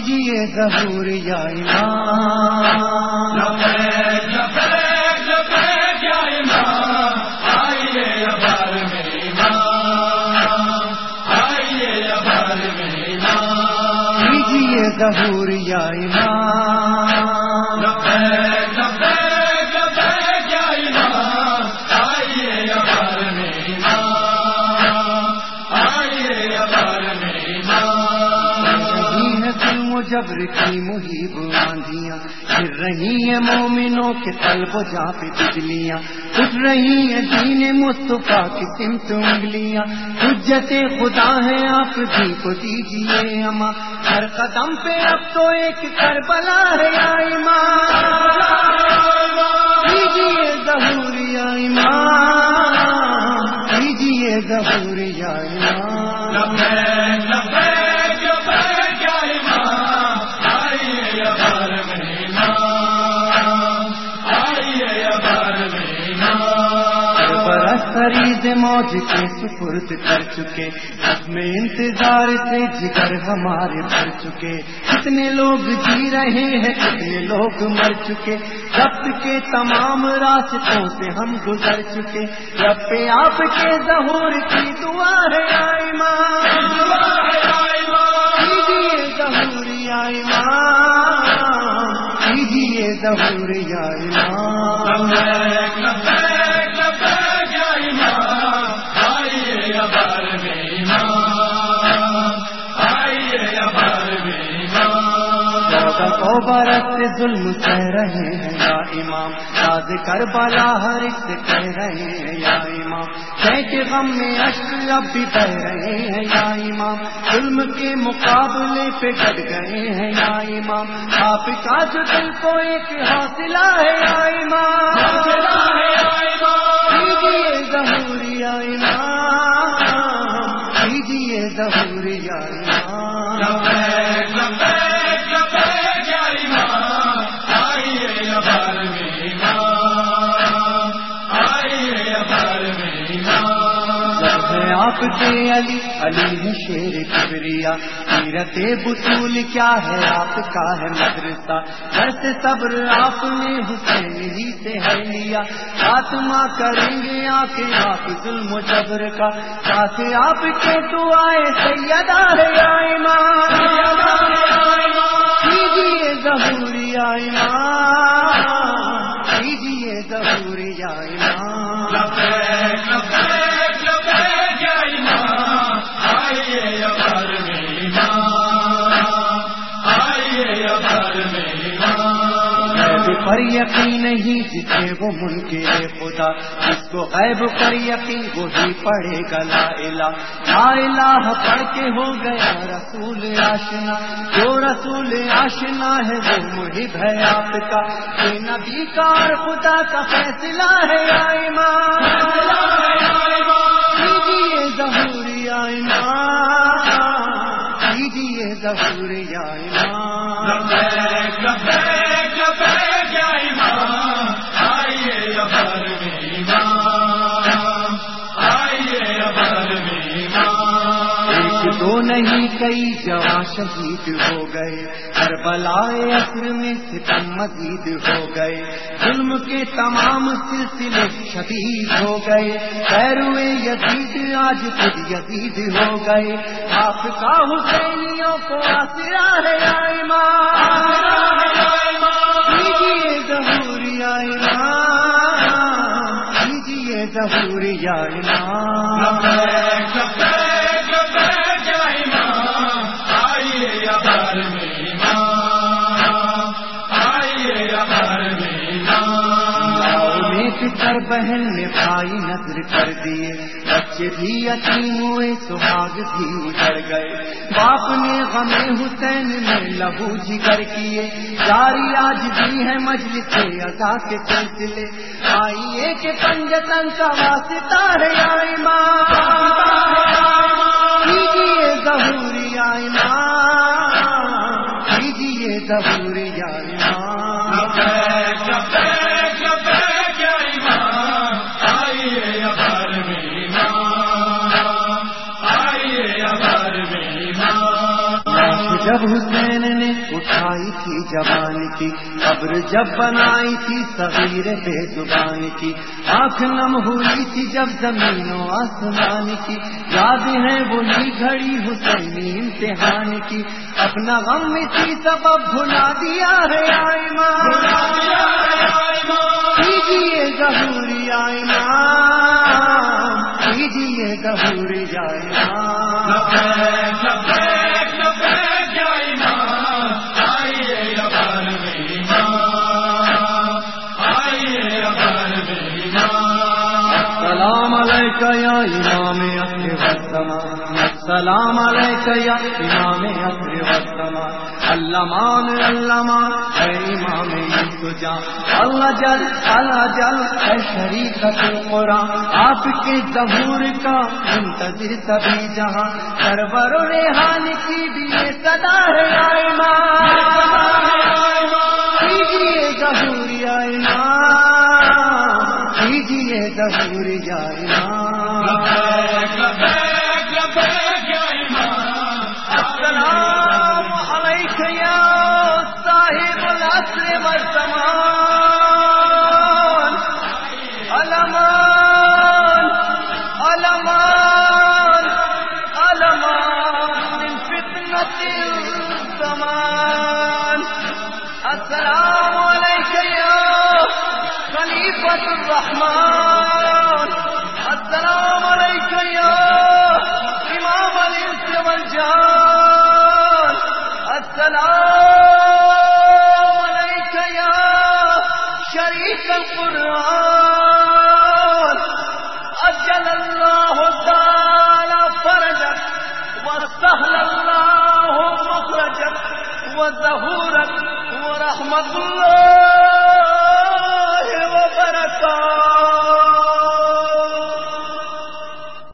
کیجیے ظہور یا امام، لبیک لبیک لبیک یا امام، آئیے ابار میں امام، آئیے ابار میں امام، کیجیے ظہور یا امام، لبیک لبیک لبیک یا امام، آئیے ابار میں امام، آئیے ابار میں امام، رہی ہے ظلم و جبر کی مہیب آندیاں، گر رہی ہیں مومنوں کے قلب و جاں پہ بجلیاں، اٹھ رہی ہیں دین مصطفیٰ کی سمت انگلیاں، حجت خدا ہے آپ جی کو دیجیے اما، ہر قدم پہ اب تو ایک کربلا ہے یا امام، کیجیے ظہور یا امام، کیجیے ظہور یا امام، لبیک لبیک لبیک یا امام، آئیے ابار میں امام، آئیے ابار میں امام، برس خرید موج کے سپرد کر چکے، میں انتظار سے جگر ہمارے بھر چکے، کتنے لوگ جی رہے ہیں کتنے لوگ مر چکے، وقت کے تمام راستوں سے ہم گزر چکے، رب پہ آپ کے ظہور کی دعا ہے یا امام، کیجیے ظہور یا امام، کیجیے ظہور یا امام، لبیک لبیک لبیک یا امام، آئیے ابار میں امام، آئیے ابار میں امام، تو برس سے ظلم سہ رہے ہیں یا امام، راز کربلا ہر ایک سے کہہ رہے ہیں یا امام، کہ غم میں اشک اب بھی بہ رہے ہیں یا امام، ظلم کے مقابلے پہ ڈٹ گئے ہیں یا امام، آپ کا جو دل کو ایک حوصلہ ہے یا امام، کیجیے ظہور یا امام، کیجیے ظہور یا امام، لبیک لبیک لبیک یا امام، آئیے ابار میں امام، آئیے ابار میں امام، ہے آپ کے علی، علی ہے شیر کبریا، سیرت بطول کیا ہے آپ کا ہے مدرسہ، درس صبر آپ نے حسین ہی سے ہے لیا، خاتمہ کریں گے آ کے آپ ظلم و جبر کا، ساتھ آپ کے دعائیں سیدہ ہے یا امام، کیجیے ظہور یا امام، کیجیے ظہور یا امام، لبیک لبیک لبیک یا امام، آئیے ابار میں امام، آئیے ابار میں امام، غیب پر یقین نہیں جسے وہ منکر خدا، جس کو غیب پر یقین وہی پڑھے گا لا الہ، لا الہ پڑھ کے ہو گیا رسول آشنا، جو رسول آشنا ہے وہ محب ہے آپ کا، یہ نبی کا اور خدا کا فیصلہ ہے یا امام، کیجیے ظہور یا امام، کیجیے ظہور یا امام، لبیک لبیک لبیک یا امام، آئیے ابار میں امام، آئیے ابار میں امام، ایک دو نہیں کئی جواں شہید ہو گئے، کربلائے عصر میں ستم مزید ہو گئے، ظلم کے تمام سلسلے شدید ہو گئے، پیروے یزید آج خود یزید ہو گئے، آپ کا حسینیوں کو آسرا ہے یا امام، کیجیے ظہور یا امام، کیجیے ظہور یا امام، لبیک لبیک لبیک یا امام، آئیے ابار میں امام، آئیے ابار میں امام، نیک کر بہن نے بھائی نظر کر دیے، بچے بھی یتیم ہوئے سہاگ بھی اجڑ گئے، باپ نے غم حسین میں لہو جگر کیے، جاری آج بھی ہے مجلس عزا کے سلسلے، آئیے کہ پنجتن کا واسطہ ہے یا امام، کیجیے ظہور یا امام، کیجیے ظہور یا امام، لبیک لبیک لبیک یا امام، آئیے ابار میں امام، آئیے ابار میں امام، جب حسین نے اٹھائی تھی جوان کی، قبر جب بنائی تھی صغیر بے زبان کی، آنکھ نم ہوئی تھی جب زمین و آسمان کی، یاد ہے وہی گھڑی حسینی امتحان کی، اپنا غم اسی سبب بھلا دیا ہے ایمان، کیجیے ظہوری ایمان، کیجیے ظہوری السلام علیکہ یا امام اہل والزمان، السلام علیکہ یا امام اہل والزمان، علمان علمان اے امام التجا، اللہ جل اے شریعت القرآن، آپ کے ظہور کا منتظر سبھی جہاں، سرور و ریحان کی بھی یہ صدا ہے ایمان، کیجیے ظہوری ایمان، کیجیے ظہوری السلام علیکہ یا صاحب العصر والزمان، علمان علمان علمان من فتنة الزمان، السلام علیکہ یا خلیفۃ الرحمن، السلام علیکہ یا امام الانس والجان، السلام علیکہ یا شریک القرآن، اجل اللہ تعالی فرجک وسهل اللہ مخرجک وظہورک ورحمت